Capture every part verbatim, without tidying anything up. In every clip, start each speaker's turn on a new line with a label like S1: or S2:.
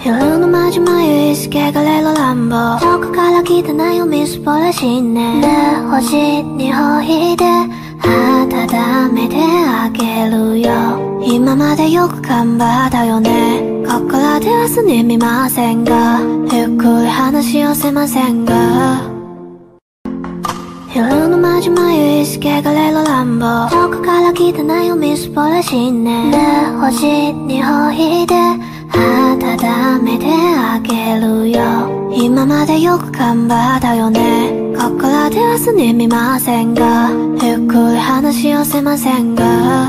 S1: 夜のまじまゆいすけがれる乱暴遠くから来たなよみすぼらしね星にほいで温めてあげるよ今までよく頑張ったよね心ではすに見ませんがゆっくり話をせませんが夜のまじまゆいすけがれる乱暴遠くから来たなよみすぼらしね星にほいで温めてあげるよ今までよく頑張ったよね心ではすに見ませんがゆっくり話をせませんが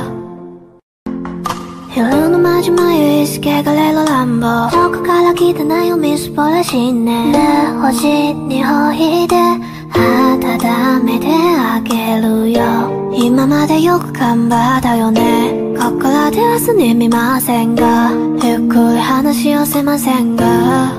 S1: 夜のまじまゆいすけがれる乱暴遠くから来たなよみすぼらしね星にほいで温めてあげるよ今までよく頑張ったよね心ではすに見ませんがゆっくり話をせませんが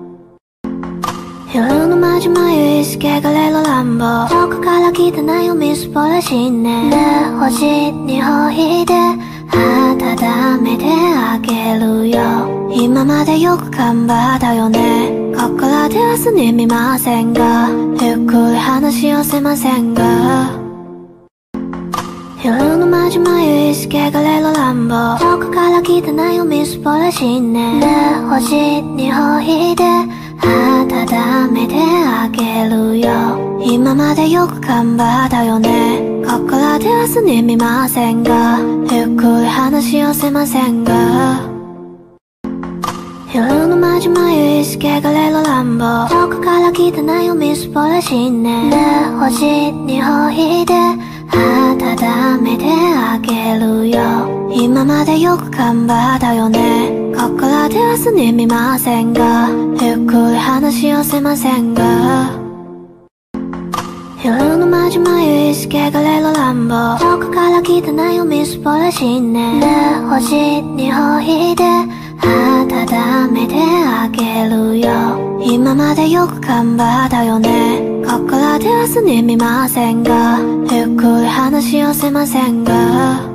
S1: 夜のまじまゆいすけがれる乱暴遠くから来たなよみすぼらしね星にほいで温めてあげるよ今までよく頑張ったよね心ではすに見ませんがゆっくり話をせませんが夜のまじまゆいすけがれる乱暴遠くから来たなよみすぼらしね星にほいで温めてあげるよ今までよく頑張ったよね心ではすに見ませんがゆっくり話をせませんが夜のまじまゆいすけがれる乱暴遠くから来たなよみすぼらしね星にほいで温めてあげるよ今までよく頑張ったよね心ではすに見ませんがゆっくり話をせませんが夜のまじまゆいすけがれる乱暴遠くから来たなよみすぼらしね星にほいで温めてあげるよ今までよく頑張ったよね心ではすに見ませんがゆっくり話をせませんが